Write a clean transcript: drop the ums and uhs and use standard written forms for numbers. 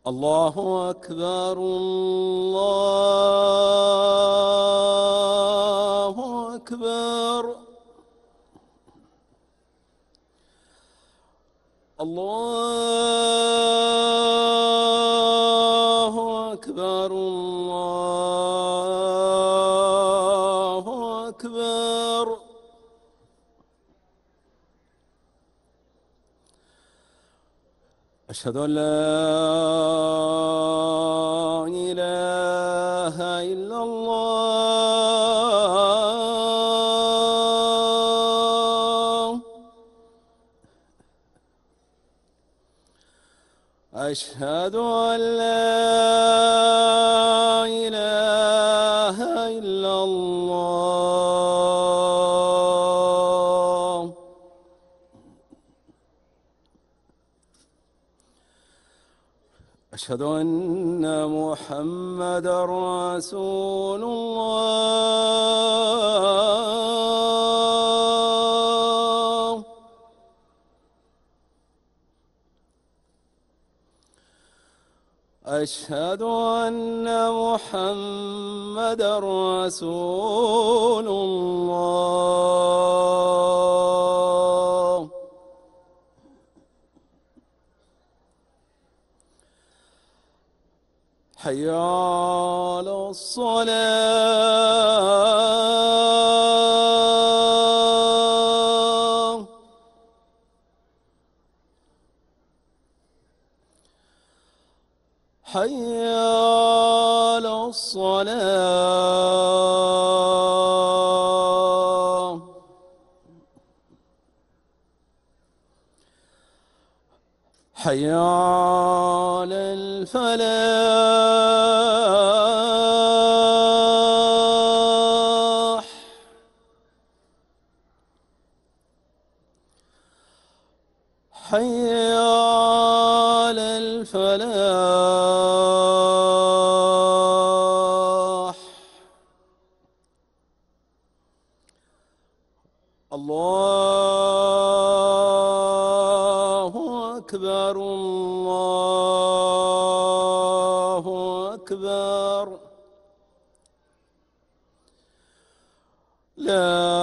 الله أكبر الله أكبر الله أكبر الله أكبر أشهد أن لا إله إلا الله أشهد أن لا إله إلا الله أشهد أن محمدًا رسول الله أشهد أن محمدًا رسول الله حي على الصلاة حي على الصلاة حي على الفلاح حي على الفلاح الله أكبر الله أكبر لا